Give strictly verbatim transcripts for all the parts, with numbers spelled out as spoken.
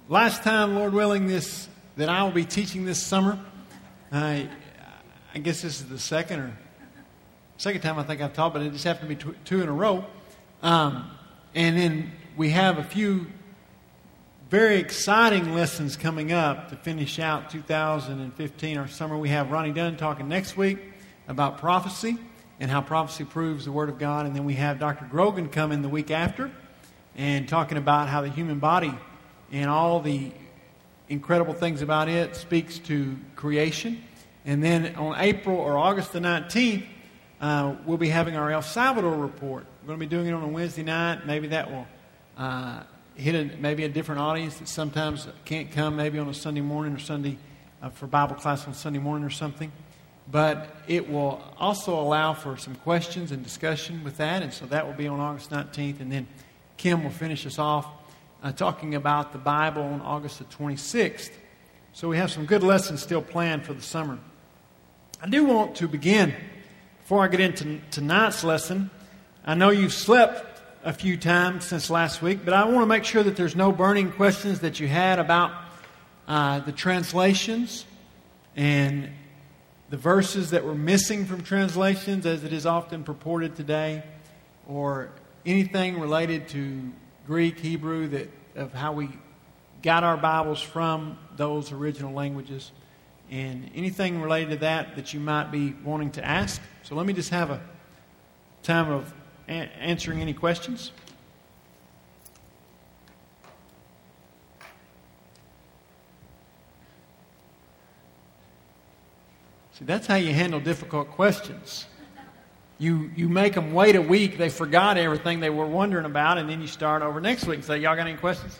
last time, Lord willing, this that I will be teaching this summer. I, I guess this is the second or second time I think I've taught, but it just happened to be tw- two in a row. Um, and then we have a few very exciting lessons coming up to finish out two thousand fifteen, our summer. We have Ronnie Dunn talking next week about prophecy and how prophecy proves the Word of God. And then we have Doctor Grogan coming the week after and talking about how the human body and all the incredible things about it speaks to creation. And then on April or August the nineteenth, uh, we'll be having our El Salvador report. We're going to be doing it on a Wednesday night. Maybe that will uh, hit a, maybe a different audience that sometimes can't come, maybe on a Sunday morning or Sunday uh, for Bible class on Sunday morning or something. But it will also allow for some questions and discussion with that. And so that will be on August nineteenth. And then Kim will finish us off uh, talking about the Bible on August the twenty-sixth. So we have some good lessons still planned for the summer. I do want to begin, before I get into tonight's lesson. I know you've slept a few times since last week, but I want to make sure that there's no burning questions that you had about uh, the translations and the verses that were missing from translations, as it is often purported today, or anything related to Greek, Hebrew, that of how we got our Bibles from those original languages, and anything related to that that you might be wanting to ask. So let me just have a time of a- answering any questions. See, that's how you handle difficult questions. You you make them wait a week. They forgot everything they were wondering about, and then you start over next week and say, y'all got any questions?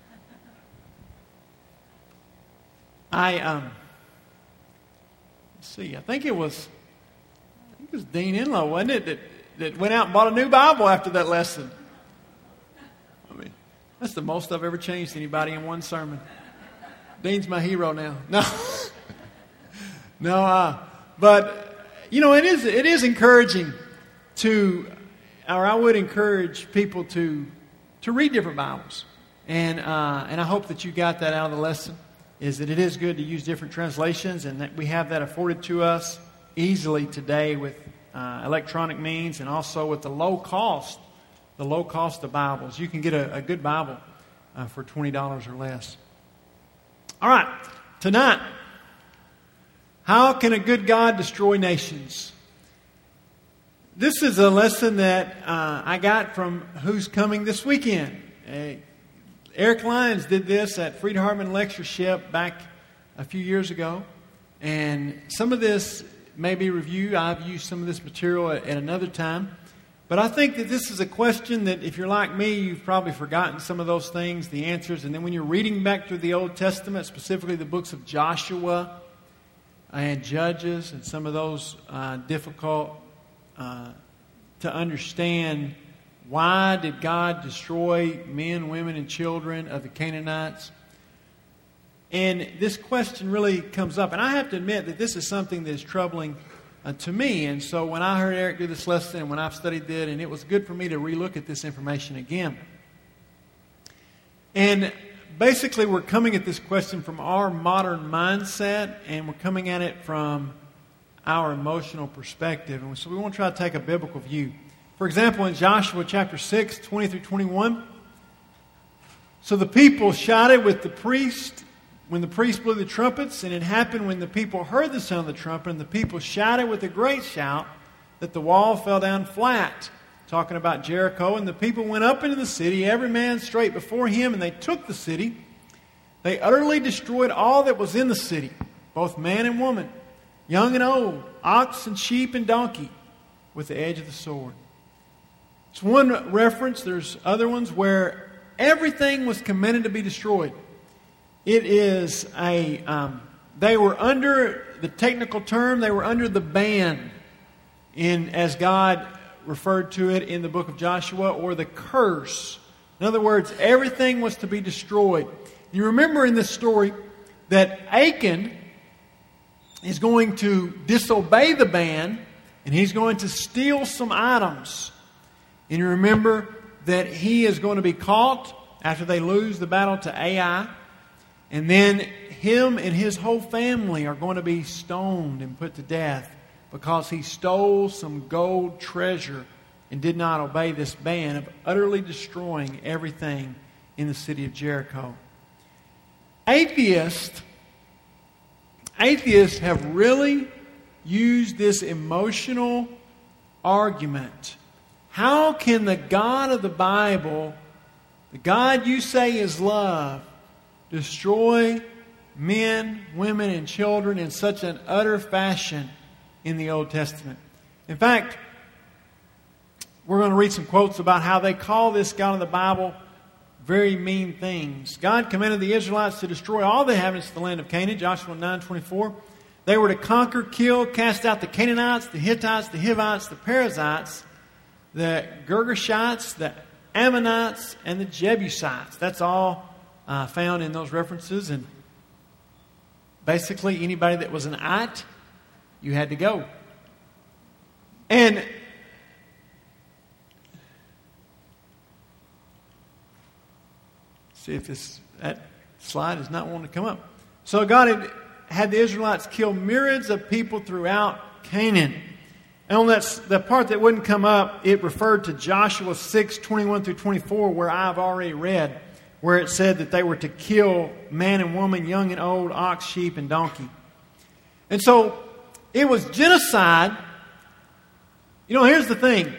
I, um, let's see, I think it was, I think it was Dean Enlow, wasn't it, that, that went out and bought a new Bible after that lesson. I mean, that's the most I've ever changed anybody in one sermon. Dean's my hero now. No. No, uh, but, you know, it is it is encouraging to, or I would encourage people to to read different Bibles. And uh, and I hope that you got that out of the lesson, is that it is good to use different translations, and that we have that afforded to us easily today with uh, electronic means, and also with the low cost, the low cost of Bibles. You can get a, a good Bible uh, for twenty dollars or less. All right, tonight, how can a good God destroy nations? This is a lesson that uh, I got from Who's Coming This Weekend. Uh, Eric Lyons did this at Fried Hartman Lectureship back a few years ago. And some of this may be reviewed. I've used some of this material at, at another time. But I think that this is a question that, if you're like me, you've probably forgotten some of those things, the answers. And then when you're reading back through the Old Testament, specifically the books of Joshua and Judges, and some of those uh, difficult uh, to understand, why did God destroy men, women, and children of the Canaanites? And this question really comes up. And I have to admit that this is something that is troubling uh, to me. And so when I heard Eric do this lesson, and when I've studied it, and it was good for me to relook at this information again. And basically, we're coming at this question from our modern mindset, and we're coming at it from our emotional perspective. And so we want to try to take a biblical view. For example, in Joshua chapter six, twenty through twenty-one, so the people shouted with the priest when the priest blew the trumpets, and it happened when the people heard the sound of the trumpet, and the people shouted with a great shout that the wall fell down flat. Talking about Jericho, and the people went up into the city, every man straight before him, and they took the city. They utterly destroyed all that was in the city, both man and woman, young and old, ox and sheep and donkey, with the edge of the sword. It's one reference. There's other ones where everything was commanded to be destroyed. It is a, um, they were under, the technical term, they were under the ban, in as God referred to it in the book of Joshua, or the curse. In other words, everything was to be destroyed. You remember in this story that Achan is going to disobey the ban, and he's going to steal some items. And you remember that he is going to be caught after they lose the battle to Ai. And then him and his whole family are going to be stoned and put to death because he stole some gold treasure and did not obey this ban of utterly destroying everything in the city of Jericho. Atheists, atheists have really used this emotional argument. How can the God of the Bible, the God you say is love, destroy men, women, and children in such an utter fashion in the Old Testament? In fact, we're going to read some quotes about how they call this God of the Bible very mean things. God commanded the Israelites to destroy all the inhabitants of the land of Canaan, Joshua nine twenty-four. They were to conquer, kill, cast out the Canaanites, the Hittites, the Hivites, the Perizzites, the Girgashites, the Ammonites, and the Jebusites. That's all uh, found in those references. And basically, anybody that was an Ite, you had to go. And see if this that slide is not wanting to come up. So God had had the Israelites kill myriads of people throughout Canaan. And on that, the part that wouldn't come up, it referred to Joshua six, twenty-one through twenty-four, where I've already read, where it said that they were to kill man and woman, young and old, ox, sheep, and donkey. And so it was genocide. You know, here's the thing.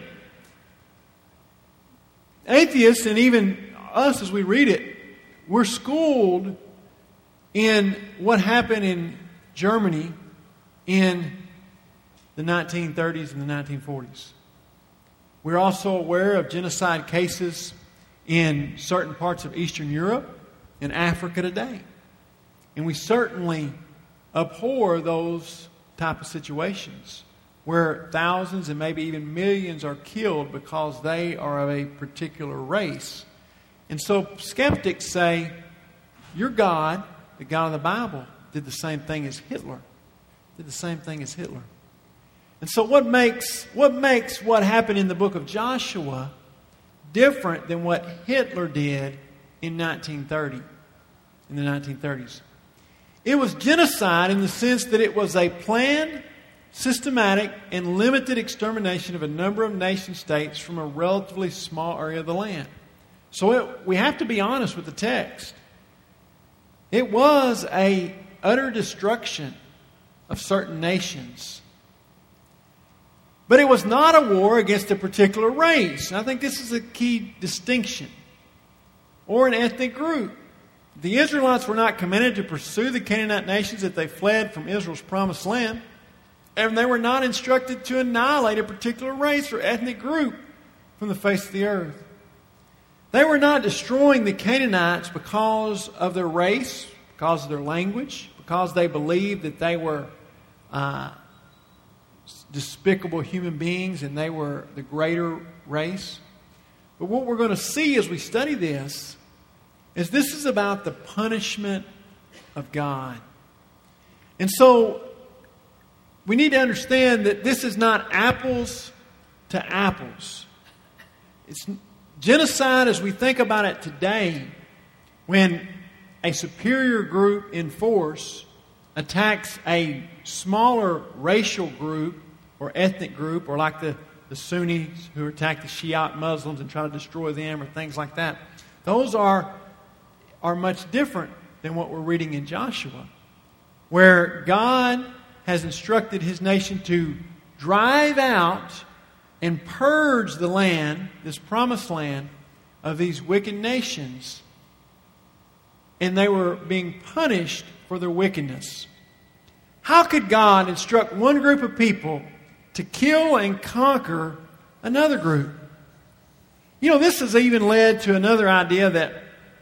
Atheists, and even us as we read it, we're schooled in what happened in Germany in the nineteen thirties and the nineteen forties. We're also aware of genocide cases in certain parts of Eastern Europe and Africa today. And we certainly abhor those type of situations where thousands and maybe even millions are killed because they are of a particular race. And so skeptics say, your God, the God of the Bible, did the same thing as Hitler. Did the same thing as Hitler. And so what makes what makes what happened in the book of Joshua different than what Hitler did in nineteen thirty, in the nineteen thirties? It was genocide in the sense that it was a planned, systematic, and limited extermination of a number of nation states from a relatively small area of the land. So it, we have to be honest with the text. It was a utter destruction of certain nations. But it was not a war against a particular race. And I think this is a key distinction. Or an ethnic group. The Israelites were not commanded to pursue the Canaanite nations if they fled from Israel's promised land. And they were not instructed to annihilate a particular race or ethnic group from the face of the earth. They were not destroying the Canaanites because of their race, because of their language, because they believed that they were uh, despicable human beings and they were the greater race. But what we're going to see as we study this is this is about the punishment of God. And so we need to understand that this is not apples to apples. It's genocide as we think about it today, when a superior group in force attacks a smaller racial group or ethnic group, or like the, the Sunnis who attack the Shiite Muslims and try to destroy them, or things like that. Those are, are much different than what we're reading in Joshua, where God has instructed His nation to drive out and purge the land, this promised land, of these wicked nations. And they were being punished for their wickedness. How could God instruct one group of people to kill and conquer another group? You know, this has even led to another idea that,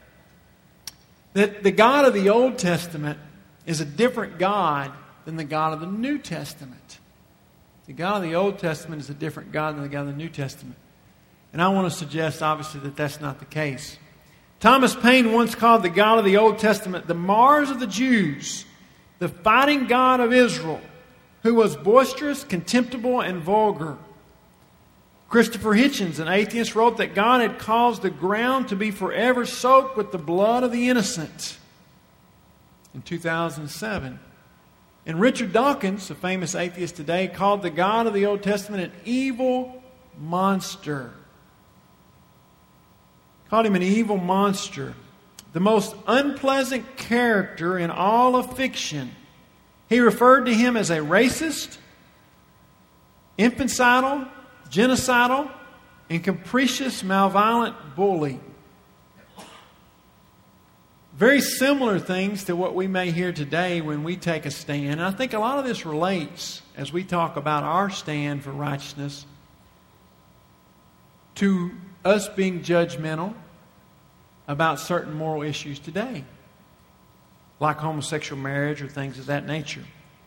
that the God of the Old Testament is a different God than the God of the New Testament. The God of the Old Testament is a different God than the God of the New Testament. And I want to suggest, obviously, that that's not the case. Thomas Paine once called the God of the Old Testament the Mars of the Jews, the fighting God of Israel, who was boisterous, contemptible, and vulgar. Christopher Hitchens, an atheist, wrote that God had caused the ground to be forever soaked with the blood of the innocent. in two thousand seven. And Richard Dawkins, a famous atheist today, called the God of the Old Testament an evil monster. Called him an evil monster. The most unpleasant character in all of fiction. He referred to him as a racist, infanticidal, genocidal, and capricious, malviolent bully. Very similar things to what we may hear today when we take a stand. And I think a lot of this relates, as we talk about our stand for righteousness, to us being judgmental about certain moral issues today, like homosexual marriage or things of that nature.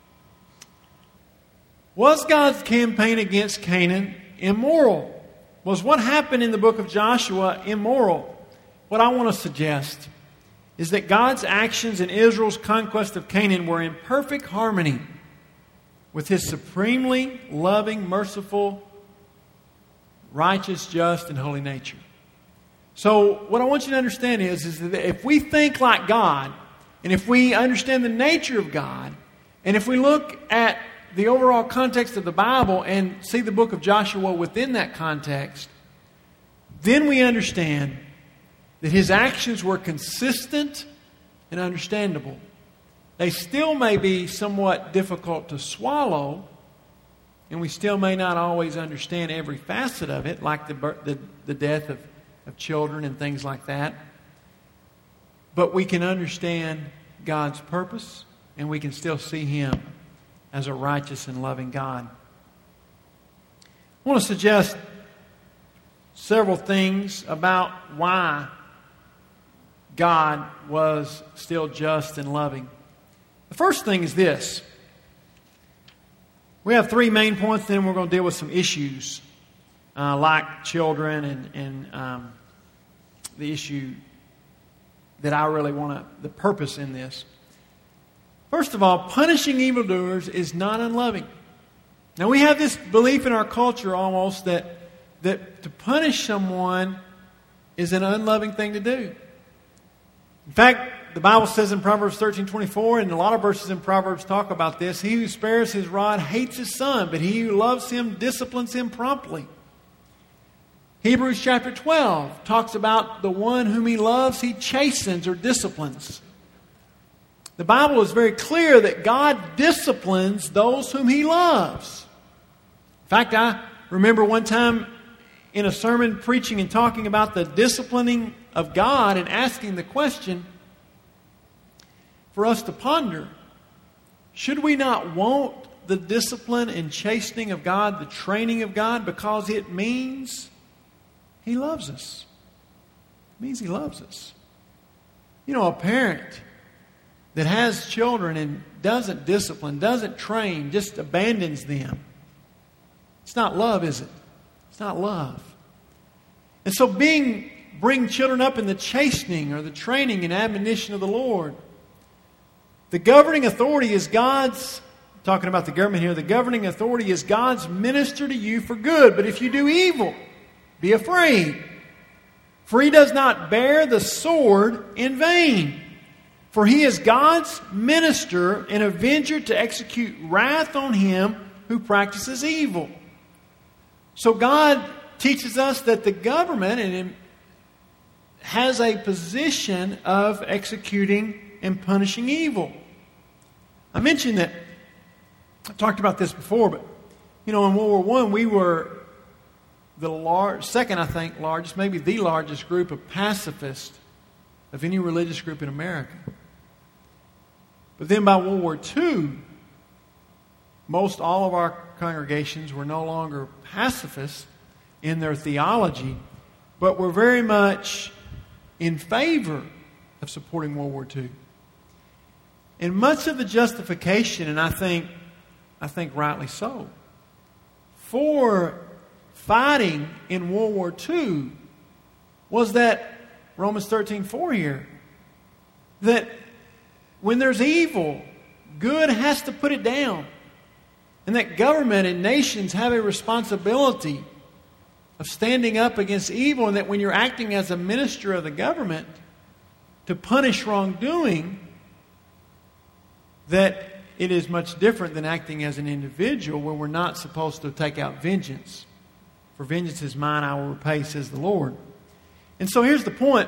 Was God's campaign against Canaan immoral? Was what happened in the book of Joshua immoral? What I want to suggest is that God's actions in Israel's conquest of Canaan were in perfect harmony with His supremely loving, merciful, righteous, just, and holy nature. So what I want you to understand is, is that if we think like God, and if we understand the nature of God, and if we look at the overall context of the Bible and see the book of Joshua within that context, then we understand that His actions were consistent and understandable. They still may be somewhat difficult to swallow, and we still may not always understand every facet of it, like the, the, the death of, of children and things like that. But we can understand God's purpose, and we can still see Him as a righteous and loving God. I want to suggest several things about why God was still just and loving. The first thing is this. We have three main points, then we're going to deal with some issues uh, like children and, and um, the issue that I really want to, the purpose in this. First of all, punishing evildoers is not unloving. Now we have this belief in our culture almost that, that to punish someone is an unloving thing to do. In fact, the Bible says in Proverbs thirteen twenty-four, and a lot of verses in Proverbs talk about this, he who spares his rod hates his son, but he who loves him disciplines him promptly. Hebrews chapter twelve talks about the one whom he loves, he chastens or disciplines. The Bible is very clear that God disciplines those whom He loves. In fact, I remember one time in a sermon preaching and talking about the disciplining of God and asking the question for us to ponder, should we not want the discipline and chastening of God, the training of God, because it means He loves us? It means He loves us. You know, a parent that has children and doesn't discipline, doesn't train, just abandons them, it's not love, is it? It's not love. And so being bring children up in the chastening or the training and admonition of the Lord. The governing authority is God's, talking about the government here, the governing authority is God's minister to you for good. But if you do evil, be afraid. For He does not bear the sword in vain. For He is God's minister and avenger to execute wrath on him who practices evil. So God teaches us that the government and has a position of executing and punishing evil. I mentioned that, I talked about this before, but you know, in World War One, we were the large, second, I think, largest, maybe the largest group of pacifists of any religious group in America. But then by World War Two, most all of our congregations were no longer pacifists in their theology, but were very much in favor of supporting World War Two. And much of the justification, and I think, I think rightly so, for fighting in World War Two was that Romans thirteen four here, that when there's evil, good has to put it down. And that government and nations have a responsibility of standing up against evil, and that when you're acting as a minister of the government to punish wrongdoing, that it is much different than acting as an individual, where we're not supposed to take out vengeance. For vengeance is mine, I will repay, says the Lord. And so here's the point.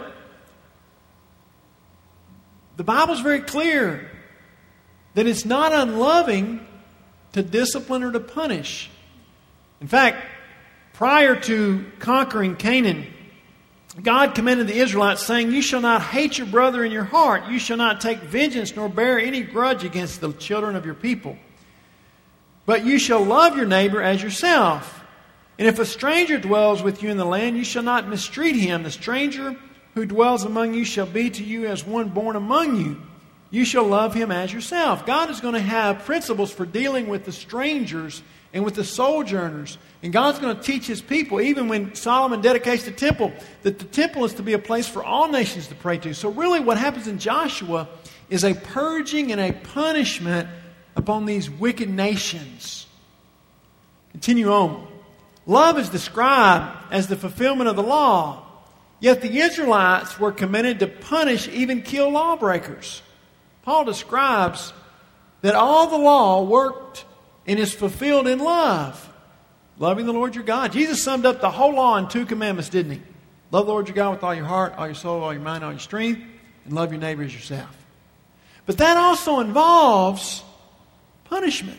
The Bible's very clear that it's not unloving to discipline or to punish. In fact, prior to conquering Canaan, God commanded the Israelites, saying, "You shall not hate your brother in your heart. You shall not take vengeance nor bear any grudge against the children of your people. But you shall love your neighbor as yourself. And if a stranger dwells with you in the land, you shall not mistreat him. The stranger who dwells among you shall be to you as one born among you. You shall love him as yourself." God is going to have principles for dealing with the strangers and with the sojourners. And God's going to teach His people, even when Solomon dedicates the temple, that the temple is to be a place for all nations to pray to. So really what happens in Joshua is a purging and a punishment upon these wicked nations. Continue on. Love is described as the fulfillment of the law. Yet the Israelites were commanded to punish, even kill lawbreakers. Paul describes that all the law worked and is fulfilled in love. Loving the Lord your God. Jesus summed up the whole law in two commandments, didn't He? Love the Lord your God with all your heart, all your soul, all your mind, all your strength, and love your neighbor as yourself. But that also involves punishment.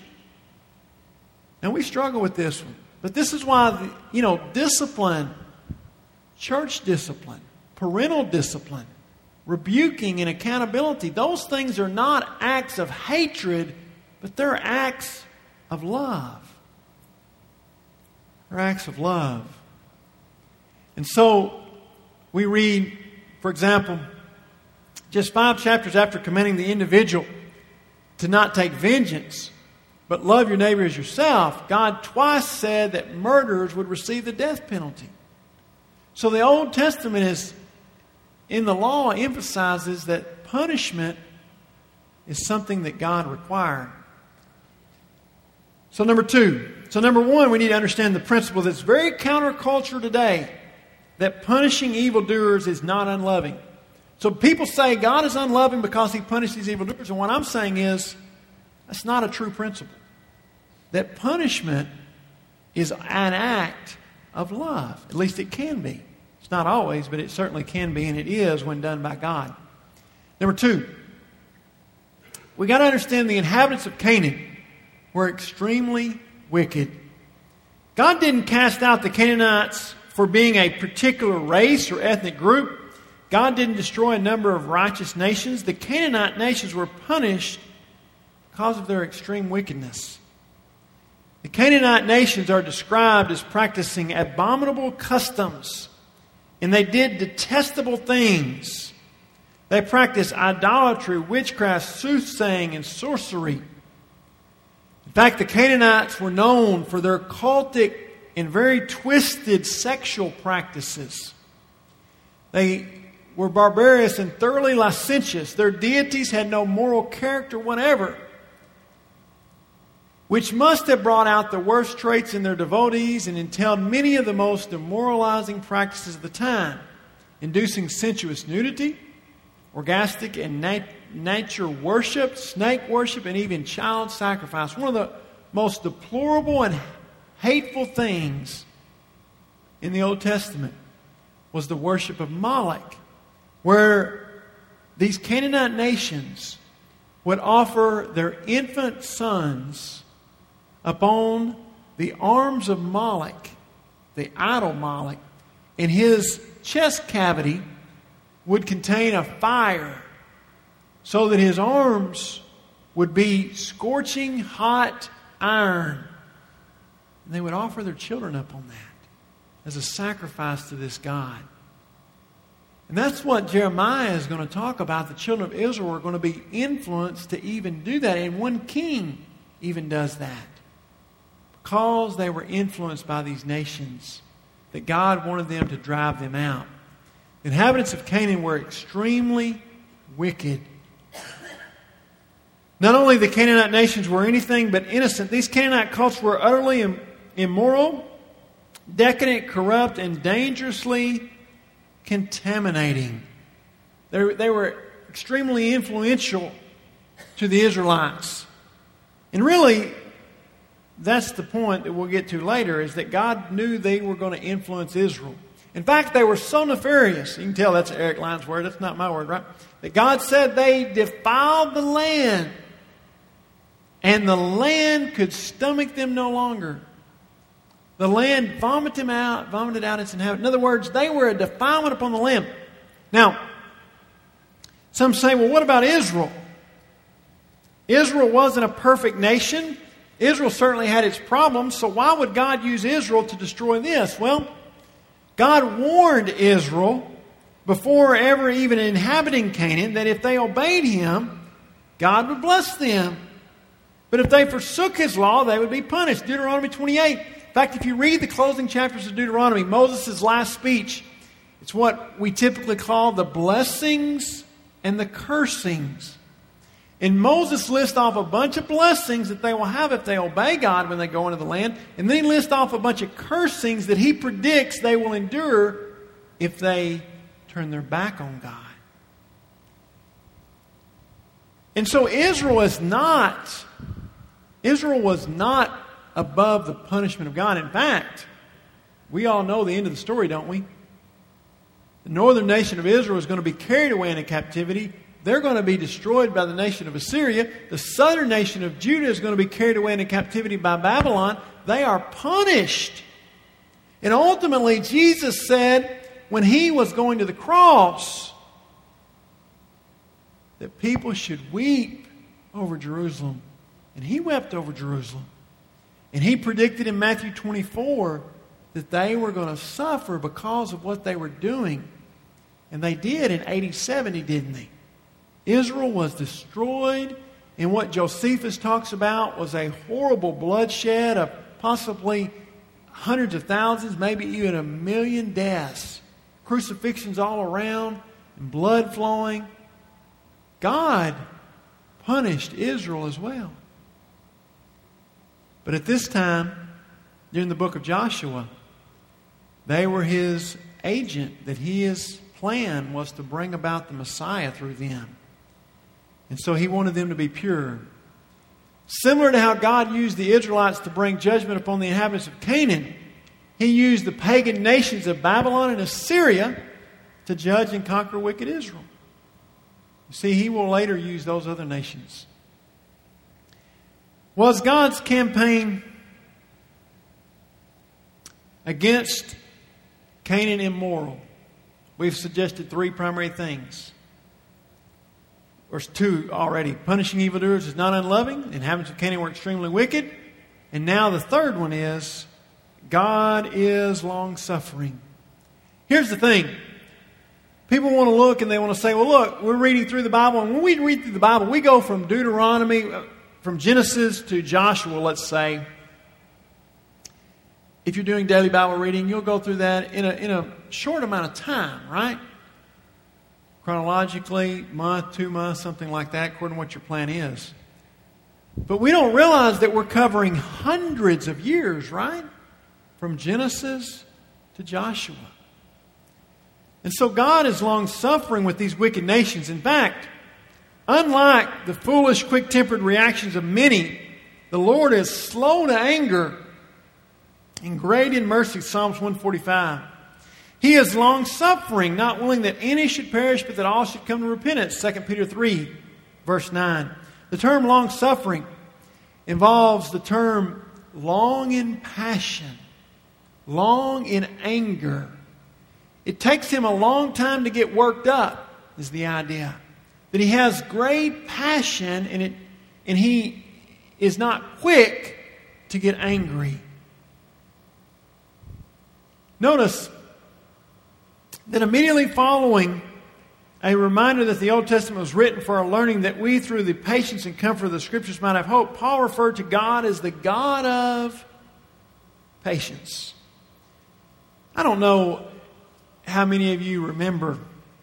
And we struggle with this one. But this is why, the, you know, discipline, church discipline, parental discipline, rebuking and accountability, those things are not acts of hatred, but they're acts of love. They're acts of love. And so we read, for example, just five chapters after commanding the individual to not take vengeance, but love your neighbor as yourself, God twice said that murderers would receive the death penalty. So the Old Testament is, in the law, emphasizes that punishment is something that God required. So number two. So number one, we need to understand the principle that's very counterculture today, that punishing evildoers is not unloving. So people say God is unloving because He punishes evildoers. And what I'm saying is, that's not a true principle. That punishment is an act of love. At least it can be. It's not always, but it certainly can be, and it is when done by God. Number two, we got to understand the inhabitants of Canaan were extremely wicked. God didn't cast out the Canaanites for being a particular race or ethnic group. God didn't destroy a number of righteous nations. The Canaanite nations were punished because of their extreme wickedness. The Canaanite nations are described as practicing abominable customs, and they did detestable things. They practiced idolatry, witchcraft, soothsaying, and sorcery. In fact, the Canaanites were known for their cultic and very twisted sexual practices. They were barbarous and thoroughly licentious. Their deities had no moral character whatever, which must have brought out the worst traits in their devotees and entailed many of the most demoralizing practices of the time, inducing sensuous nudity, orgastic and nat- nature worship, snake worship, and even child sacrifice. One of the most deplorable and hateful things in the Old Testament was the worship of Moloch, where these Canaanite nations would offer their infant sons upon the arms of Moloch, the idol Moloch, and his chest cavity would contain a fire so that his arms would be scorching hot iron. And they would offer their children up on that as a sacrifice to this God. And that's what Jeremiah is going to talk about. The children of Israel are going to be influenced to even do that. And one king even does that. Because they were influenced by these nations, that God wanted them to drive them out. The inhabitants of Canaan were extremely wicked. Not only the Canaanite nations were anything but innocent, these Canaanite cults were utterly im- immoral, decadent, corrupt, and dangerously contaminating. They, they were extremely influential to the Israelites. And really, that's the point that we'll get to later, is that God knew they were going to influence Israel. In fact, they were so nefarious. You can tell that's Eric Lyons' word. That's not my word, right? That God said they defiled the land. And the land could stomach them no longer. The land vomited them out, vomited out its inhabitants. In other words, they were a defilement upon the land. Now, some say, well, what about Israel? Israel wasn't a perfect nation. Israel certainly had its problems, so why would God use Israel to destroy this? Well, God warned Israel before ever even inhabiting Canaan that if they obeyed Him, God would bless them. But if they forsook His law, they would be punished. Deuteronomy twenty-eight. In fact, if you read the closing chapters of Deuteronomy, Moses' last speech, it's what we typically call the blessings and the cursings. And Moses lists off a bunch of blessings that they will have if they obey God when they go into the land. And then he lists off a bunch of cursings that he predicts they will endure if they turn their back on God. And so Israel is not, Israel was not above the punishment of God. In fact, we all know the end of the story, don't we? The northern nation of Israel is going to be carried away into captivity. They're going to be destroyed by the nation of Assyria. The southern nation of Judah is going to be carried away into captivity by Babylon. They are punished. And ultimately, Jesus said when He was going to the cross that people should weep over Jerusalem. And He wept over Jerusalem. And He predicted in Matthew twenty-four that they were going to suffer because of what they were doing. And they did in A D seventy, didn't they? Israel was destroyed, and what Josephus talks about was a horrible bloodshed of possibly hundreds of thousands, maybe even a million deaths. Crucifixions all around, and blood flowing. God punished Israel as well. But at this time, during the book of Joshua, they were His agent, that His plan was to bring about the Messiah through them. And so He wanted them to be pure. Similar to how God used the Israelites to bring judgment upon the inhabitants of Canaan, He used the pagan nations of Babylon and Assyria to judge and conquer wicked Israel. You see, He will later use those other nations. Was God's campaign against Canaan immoral? We've suggested three primary things. Verse two already. Punishing evildoers is not unloving. The inhabitants of Canaan were extremely wicked. And now the third one is, God is long-suffering. Here's the thing. People want to look and they want to say, well, look, we're reading through the Bible. And when we read through the Bible, we go from Deuteronomy, from Genesis to Joshua, let's say. If you're doing daily Bible reading, you'll go through that in a, in a short amount of time, right? Chronologically, month, two months, something like that, according to what your plan is. But we don't realize that we're covering hundreds of years, right? From Genesis to Joshua. And so God is long-suffering with these wicked nations. In fact, unlike the foolish, quick-tempered reactions of many, the Lord is slow to anger and great in mercy, Psalms one forty-five. He is long-suffering, not willing that any should perish, but that all should come to repentance. Second Peter three, verse nine. The term long-suffering involves the term long in passion, long in anger. It takes Him a long time to get worked up, is the idea. That He has great passion, and, it, and He is not quick to get angry. Notice that immediately following a reminder that the Old Testament was written for our learning, that we through the patience and comfort of the Scriptures might have hope, Paul referred to God as the God of patience. I don't know how many of you remember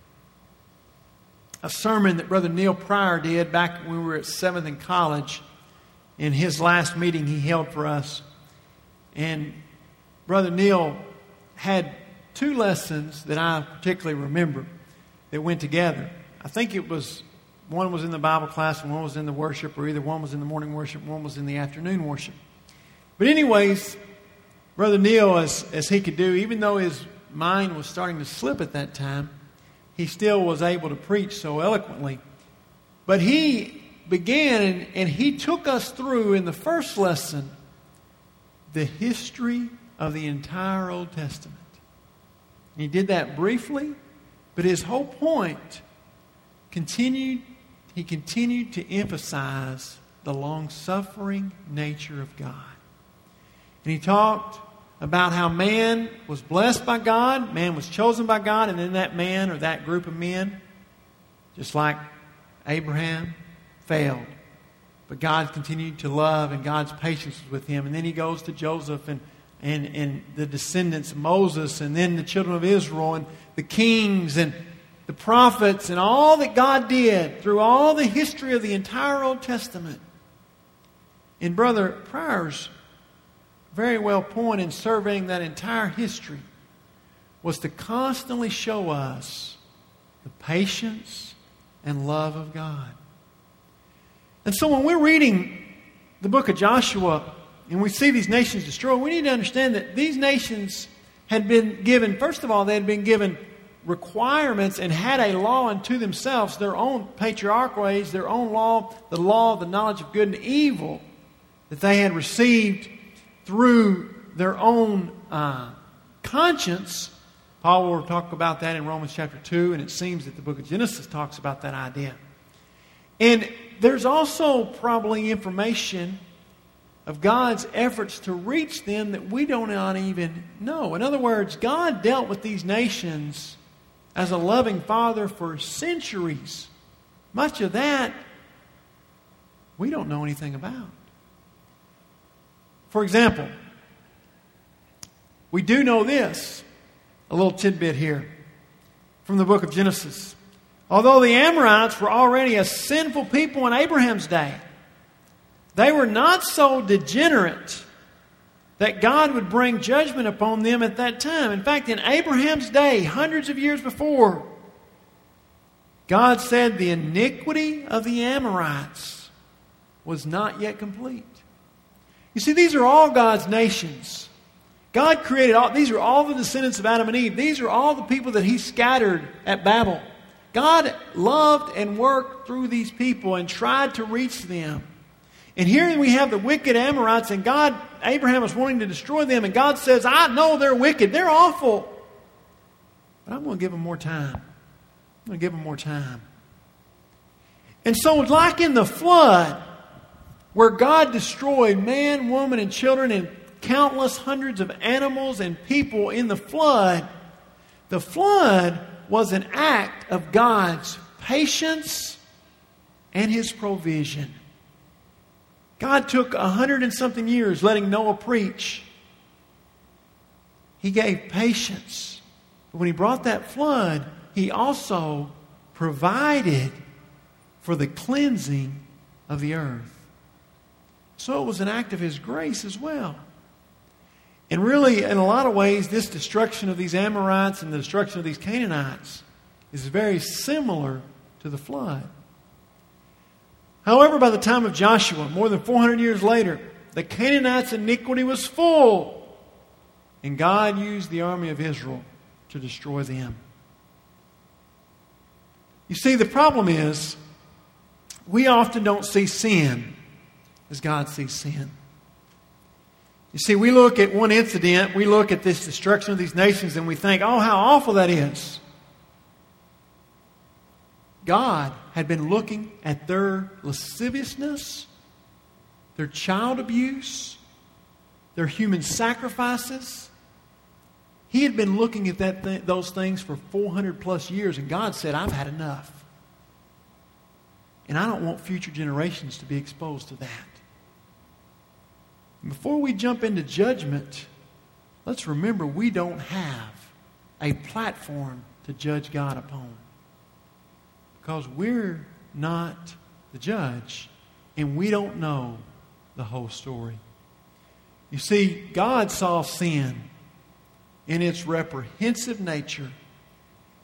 a sermon that Brother Neil Pryor did back when we were at seventh in college, in his last meeting he held for us. And Brother Neil had two lessons that I particularly remember that went together. I think it was one was in the Bible class and one was in the worship, or either one was in the morning worship, one was in the afternoon worship. But anyways, Brother Neil, as, as he could do, even though his mind was starting to slip at that time, he still was able to preach so eloquently. But he began and, and he took us through in the first lesson the history of the entire Old Testament. He did that briefly, but his whole point continued, he continued to emphasize the long-suffering nature of God. And he talked about how man was blessed by God, man was chosen by God, and then that man or that group of men, just like Abraham, failed. But God continued to love, and God's patience was with him. And then he goes to Joseph and, and, and the descendants of Moses, and then the children of Israel, and the kings, and the prophets, and all that God did through all the history of the entire Old Testament. And Brother Pryor's very well point in surveying that entire history was to constantly show us the patience and love of God. And so when we're reading the book of Joshua and we see these nations destroyed, we need to understand that these nations had been given, first of all, they had been given requirements and had a law unto themselves, their own patriarchal age, their own law, the law of the knowledge of good and evil that they had received through their own uh, conscience. Paul will talk about that in Romans chapter two, and it seems that the book of Genesis talks about that idea. And there's also probably information of God's efforts to reach them that we do not even know. In other words, God dealt with these nations as a loving Father for centuries. Much of that we don't know anything about. For example, we do know this, a little tidbit here from the book of Genesis. Although the Amorites were already a sinful people in Abraham's day, they were not so degenerate that God would bring judgment upon them at that time. In fact, in Abraham's day, hundreds of years before, God said the iniquity of the Amorites was not yet complete. You see, these are all God's nations. God created all, these are all the descendants of Adam and Eve. These are all the people that He scattered at Babel. God loved and worked through these people and tried to reach them. And here we have the wicked Amorites, and God, Abraham was wanting to destroy them, and God says, I know they're wicked, they're awful, but I'm going to give them more time. I'm going to give them more time. And so, like in the flood, where God destroyed man, woman, and children, and countless hundreds of animals and people in the flood, the flood was an act of God's patience and His provision. God took a hundred and something years letting Noah preach. He gave patience. But when He brought that flood, He also provided for the cleansing of the earth. So it was an act of His grace as well. And really, in a lot of ways, this destruction of these Amorites and the destruction of these Canaanites is very similar to the flood. However, by the time of Joshua, more than four hundred years later, the Canaanites' iniquity was full. And God used the army of Israel to destroy them. You see, the problem is, we often don't see sin as God sees sin. You see, we look at one incident, we look at this destruction of these nations, and we think, oh, how awful that is. God had been looking at their lasciviousness, their child abuse, their human sacrifices. He had been looking at that th- those things for four hundred plus years, and God said, I've had enough. And I don't want future generations to be exposed to that. Before we jump into judgment, let's remember we don't have a platform to judge God upon. Because we're not the judge, and we don't know the whole story. You see, God saw sin in its reprehensive nature,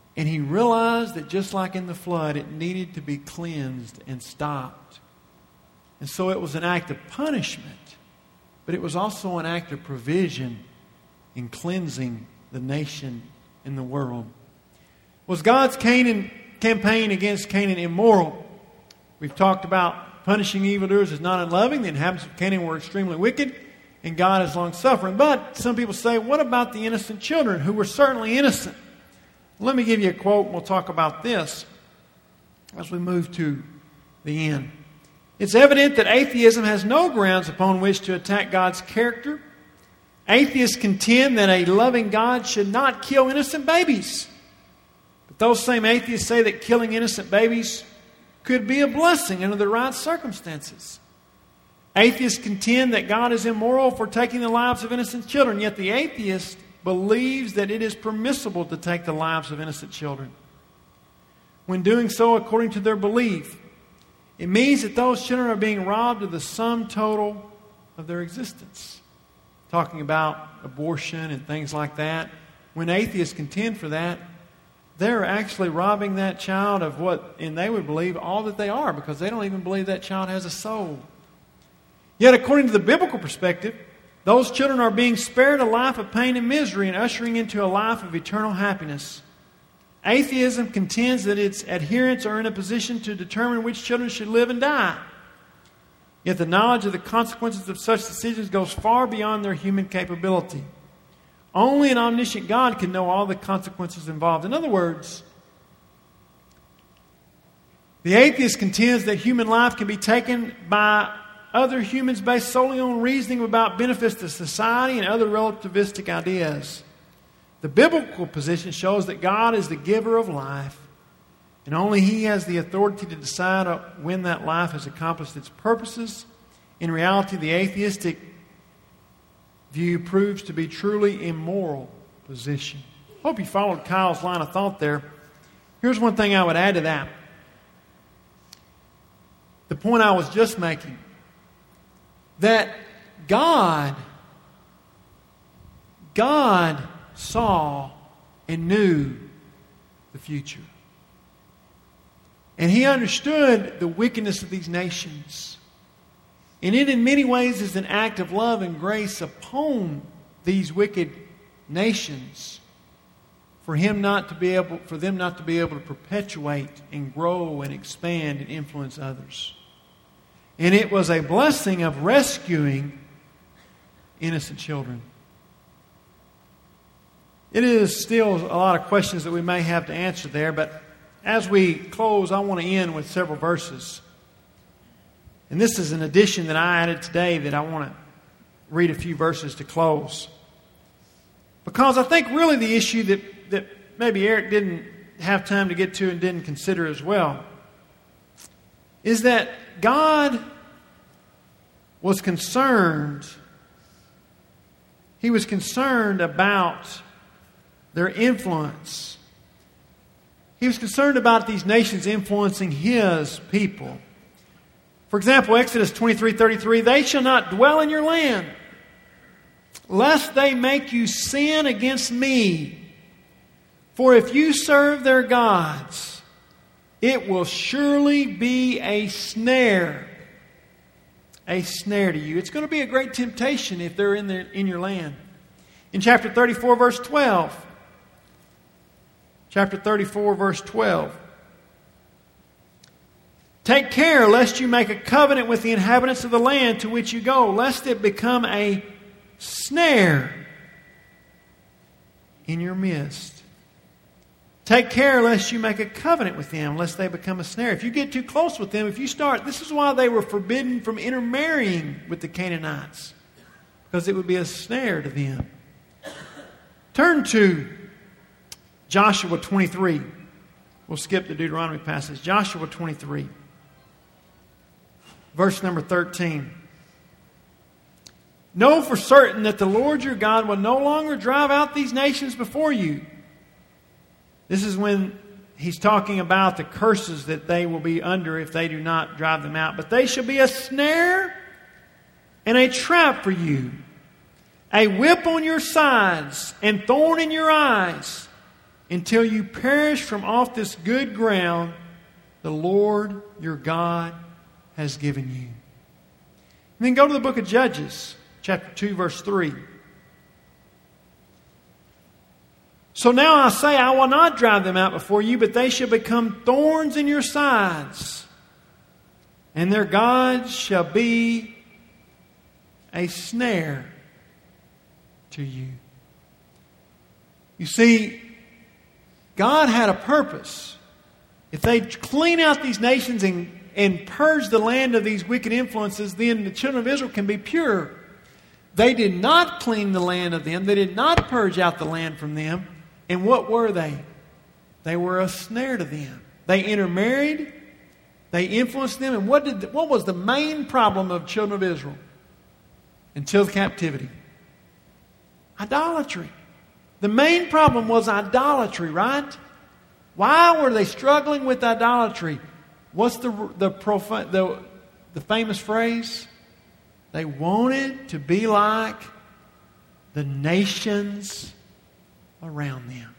And he realized that just like in the flood, it needed to be cleansed and stopped. And so it was an act of punishment, but it was also an act of provision in cleansing the nation and the world. Was God's Canaan campaign against Canaan immoral? We've talked about punishing evildoers as not unloving. The inhabitants of Canaan were extremely wicked, and God is long-suffering. But some people say, what about the innocent children who were certainly innocent? Let me give you a quote, and we'll talk about this as we move to the end. It's evident that atheism has no grounds upon which to attack God's character. Atheists contend that a loving God should not kill innocent babies. But those same atheists say that killing innocent babies could be a blessing under the right circumstances. Atheists contend that God is immoral for taking the lives of innocent children, yet the atheist believes that it is permissible to take the lives of innocent children. When doing so according to their belief, it means that those children are being robbed of the sum total of their existence. Talking about abortion and things like that. When atheists contend for that, they're actually robbing that child of what, and they would believe, all that they are, because they don't even believe that child has a soul. Yet according to the biblical perspective, those children are being spared a life of pain and misery and ushering into a life of eternal happiness. Atheism contends that its adherents are in a position to determine which children should live and die. Yet the knowledge of the consequences of such decisions goes far beyond their human capability. Only an omniscient God can know all the consequences involved. In other words, the atheist contends that human life can be taken by other humans based solely on reasoning about benefits to society and other relativistic ideas. The biblical position shows that God is the giver of life, and only He has the authority to decide when that life has accomplished its purposes. In reality, the atheistic view proves to be truly immoral position. Hope you followed Kyle's line of thought there. Here's one thing I would add to that. The point I was just making. That God, God saw and knew the future. And He understood the wickedness of these nations. And it in many ways is an act of love and grace upon these wicked nations for him not to be able, for them not to be able to perpetuate and grow and expand and influence others. And it was a blessing of rescuing innocent children. It is still a lot of questions that we may have to answer there, but as we close, I want to end with several verses. And this is an addition that I added today that I want to read a few verses to close. Because I think really the issue that, that maybe Eric didn't have time to get to and didn't consider as well is that God was concerned, He was concerned about their influence. He was concerned about these nations influencing His people. For example, Exodus twenty-three thirty-three, they shall not dwell in your land, lest they make you sin against me. For if you serve their gods, it will surely be a snare. A snare to you. It's going to be a great temptation if they're in, their, in your land. In chapter thirty-four, verse twelve. Chapter thirty-four, verse twelve. Take care lest you make a covenant with the inhabitants of the land to which you go, lest it become a snare in your midst. Take care lest you make a covenant with them, lest they become a snare. If you get too close with them, if you start, this is why they were forbidden from intermarrying with the Canaanites, because it would be a snare to them. Turn to Joshua twenty-three. We'll skip the Deuteronomy passage. Joshua twenty-three, verse number thirteen. Know for certain that the Lord your God will no longer drive out these nations before you. This is when he's talking about the curses that they will be under if they do not drive them out. But they shall be a snare and a trap for you, a whip on your sides and thorn in your eyes. until you perish from off this good ground the Lord your God has given you. And then go to the book of Judges, chapter two, verse three. So now I say, I will not drive them out before you, but they shall become thorns in your sides, and their gods shall be a snare to you. You see, God had a purpose. If they clean out these nations and, and purge the land of these wicked influences, then the children of Israel can be pure. They did not clean the land of them. They did not purge out the land from them. And what were they? They were a snare to them. They intermarried. They influenced them. And what did? What was the main problem of children of Israel until the captivity? Idolatry. The main problem was idolatry, right? Why were they struggling with idolatry? What's the the profi- the, the famous phrase? They wanted to be like the nations around them.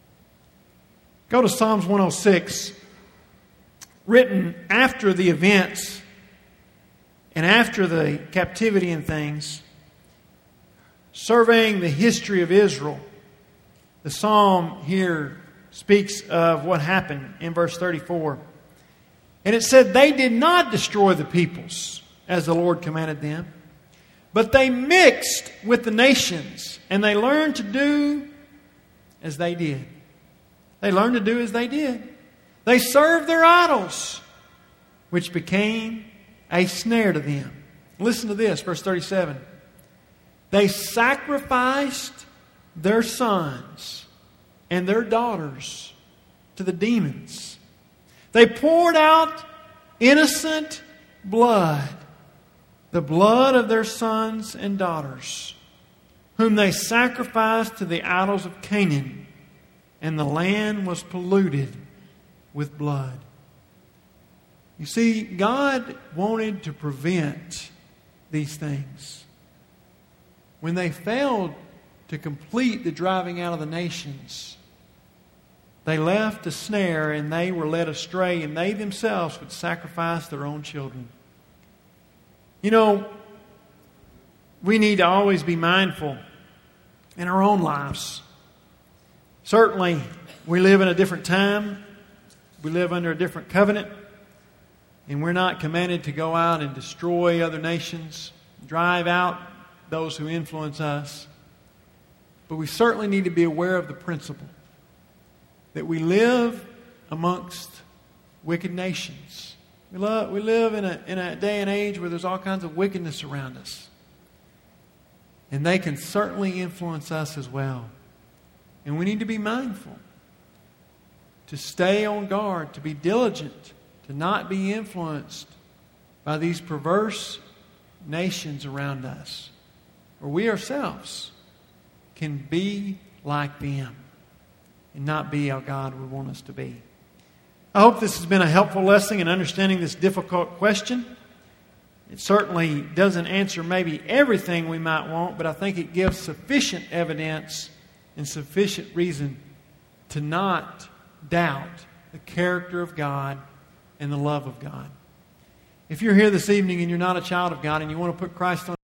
Go to Psalms one oh six, written after the events and after the captivity and things, surveying the history of Israel. The psalm here speaks of what happened in verse thirty-four. And it said, they did not destroy the peoples as the Lord commanded them, but they mixed with the nations, and they learned to do as they did. They learned to do as they did. They served their idols, which became a snare to them. Listen to this, verse thirty-seven. They sacrificed their sons and their daughters to the demons. They poured out innocent blood, the blood of their sons and daughters, whom they sacrificed to the idols of Canaan, and the land was polluted with blood. You see, God wanted to prevent these things. When they failed to complete the driving out of the nations, they left a snare and they were led astray, and they themselves would sacrifice their own children. You know, we need to always be mindful in our own lives. Certainly, we live in a different time. We live under a different covenant. And we're not commanded to go out and destroy other nations, drive out those who influence us. But we certainly need to be aware of the principle that we live amongst wicked nations. We, love, we live in a, in a day and age where there's all kinds of wickedness around us. And they can certainly influence us as well. And we need to be mindful, to stay on guard, to be diligent, to not be influenced by these perverse nations around us, or we ourselves can be like them and not be how God would want us to be. I hope this has been a helpful lesson in understanding this difficult question. It certainly doesn't answer maybe everything we might want, but I think it gives sufficient evidence and sufficient reason to not doubt the character of God and the love of God. If you're here this evening and you're not a child of God and you want to put Christ on